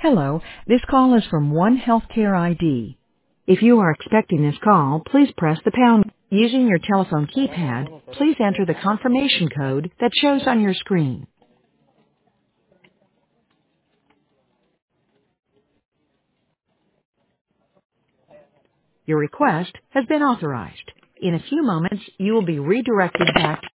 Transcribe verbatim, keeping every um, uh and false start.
Hello, this call is from One Healthcare I D. If you are expecting this call, please press the pound. Using your telephone keypad, please enter the confirmation code that shows on your screen. Your request has been authorized. In a few moments, you will be redirected back